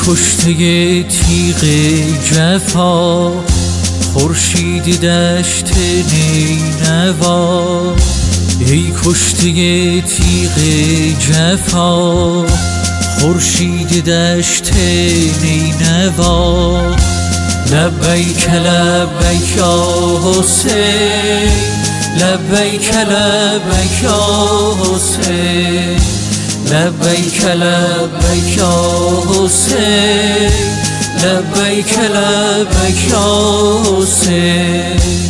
کشته تیغ جفا، خورشید دشت نینوا. ای کشته تیغ جفا، خورشید دشت نینوا. لبیک لبیک یا حسین، لبیک لبیک یا حسین، لبیک لبیک یا حسین، لبیک لبیک یا حسین.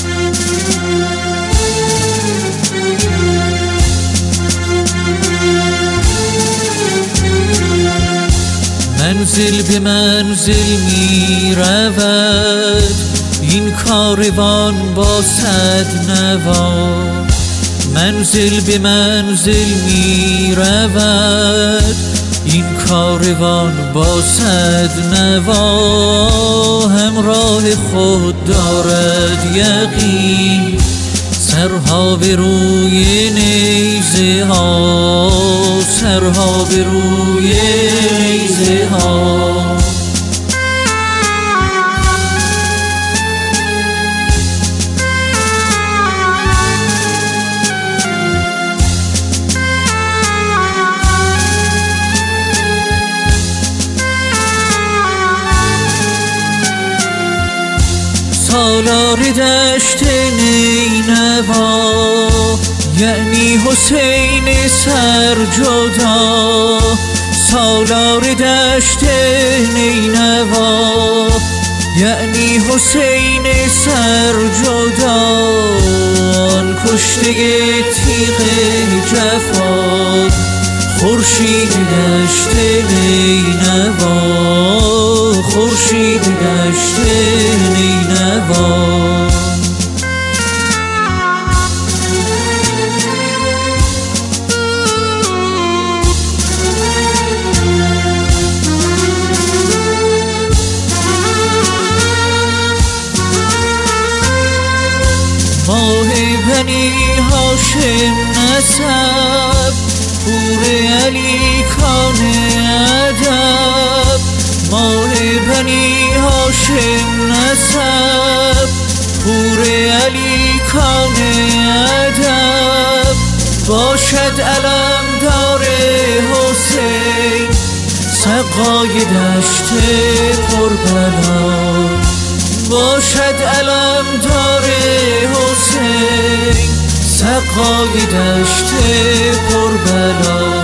منزل به منزل می رود این کاروان با صد نوا. منزل به منزل می رود این کاروان با صد نوا. همراه خود دارد یقین سرها به روی نیزه ها، سرها به روی نیزه ها. سالار دشت نینوا یعنی حسین سرجدا. سالار دشت نینوا یعنی حسین سرجدا. آن کشته تیغ جفا، خورشید دشت نینوا، خورشید دشت نینوا. ماه بنی هاشم نسب، پور علی کان ادب. ماه بنی هاشم نسب، پور علی کان ادب. باشد علمدار حسین سقای دشت کربلا. باشد علمدار حسین سقای دشت کربلا.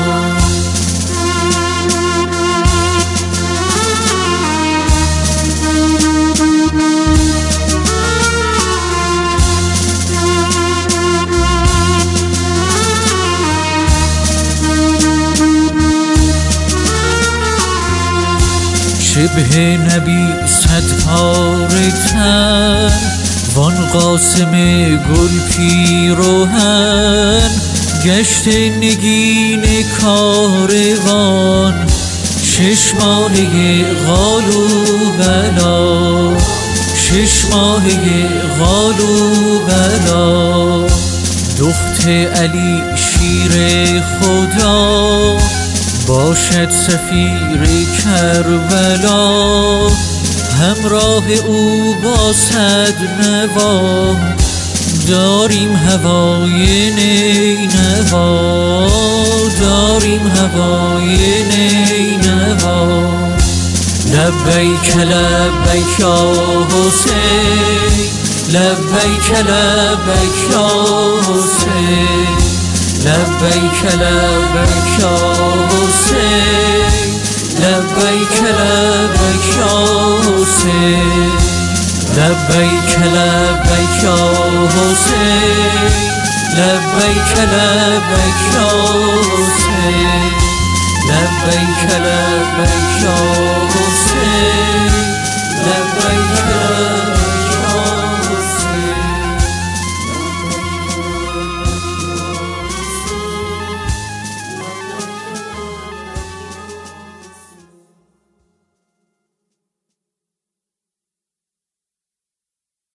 شبه نبی صد پاره تن، وان قاسم گل پیراهن. گشت نگین کاروان، 6 ماهه قالوا بلا، 6 ماهه قالوا بلا. دخت علی شیر خدا، باشد سفیر کربلا. همراه او با صد نوا، داریم هوای نینوا، داریم هوای نینوا. لبیک لبیک یا حسین، لبیک لبیک یا حسین، لبیک لبیک یا حسین، لبیک لبیک یا حسین، لبیک لبیک یا حسین، لبیک لبیک یا حسین، لبیک لبیک یا